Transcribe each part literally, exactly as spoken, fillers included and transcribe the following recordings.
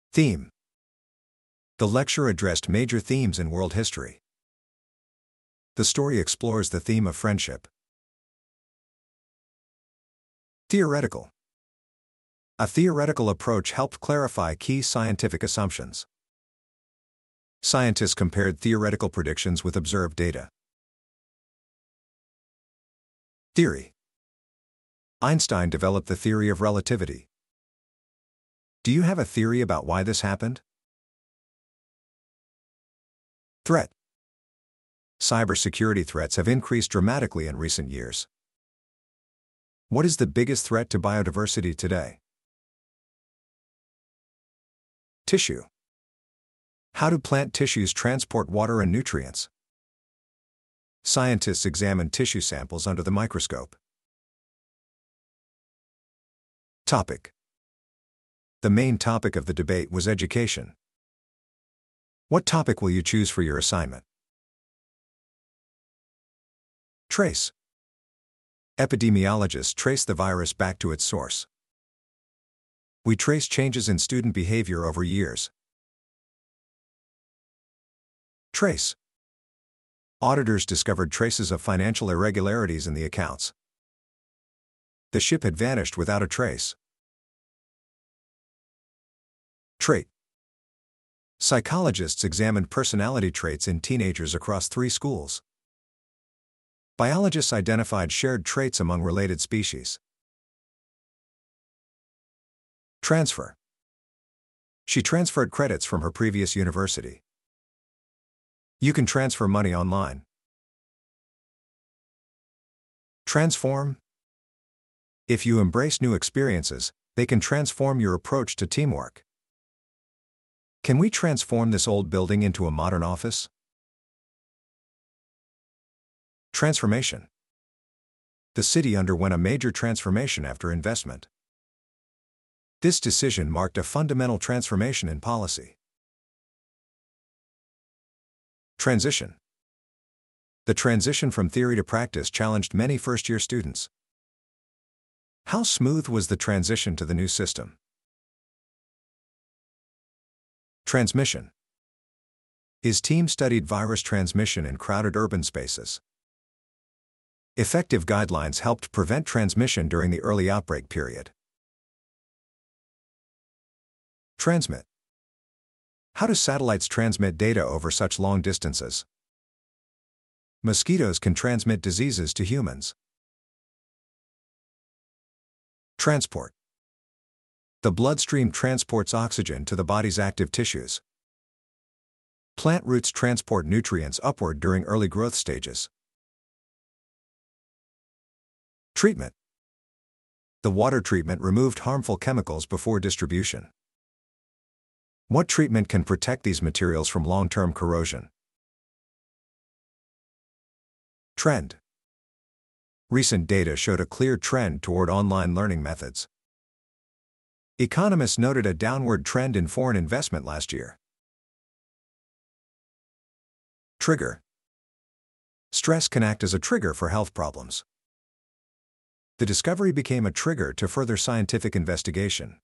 Theme. The lecture addressed major themes in world history. The story explores the theme of friendship. Theoretical. A theoretical approach helped clarify key scientific assumptions. Scientists compared theoretical predictions with observed data. Theory. Einstein developed the theory of relativity. Do you have a theory about why this happened? Threat. Cybersecurity threats have increased dramatically in recent years. What is the biggest threat to biodiversity today? Tissue. How do plant tissues transport water and nutrients? Scientists examine tissue samples under the microscope. Topic. The main topic of the debate was education. What topic will you choose for your assignment? Trace. Epidemiologists trace the virus back to its source. We trace changes in student behavior over years. Trace. Auditors discovered traces of financial irregularities in the accounts. The ship had vanished without a trace. Trait. Psychologists examined personality traits in teenagers across three schools. Biologists identified shared traits among related species. Transfer. She transferred credits from her previous university. You can transfer money online. Transform. If you embrace new experiences, they can transform your approach to teamwork. Can we transform this old building into a modern office? Transformation. The city underwent a major transformation after investment. This decision marked a fundamental transformation in policy. Transition. The transition from theory to practice challenged many first-year students. How smooth was the transition to the new system? Transmission. His team studied virus transmission in crowded urban spaces. Effective guidelines helped prevent transmission during the early outbreak period. Transmit. How do satellites transmit data over such long distances? Mosquitoes can transmit diseases to humans. Transport. The bloodstream transports oxygen to the body's active tissues. Plant roots transport nutrients upward during early growth stages. Treatment. The water treatment removed harmful chemicals before distribution. What treatment can protect these materials from long-term corrosion? Trend. Recent data showed a clear trend toward online learning methods. Economists noted a downward trend in foreign investment last year. Trigger. Stress can act as a trigger for health problems. The discovery became a trigger to further scientific investigation.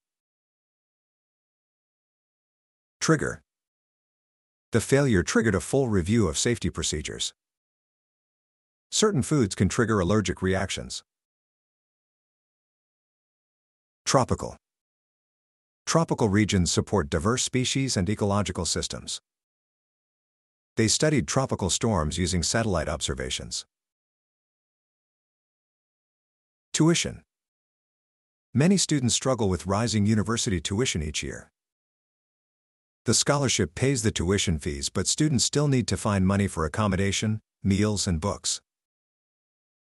Trigger. The failure triggered a full review of safety procedures. Certain foods can trigger allergic reactions. Tropical. Tropical regions support diverse species and ecological systems. They studied tropical storms using satellite observations. Tuition. Many students struggle with rising university tuition each year. The scholarship pays the tuition fees, but students still need to find money for accommodation, meals, and books.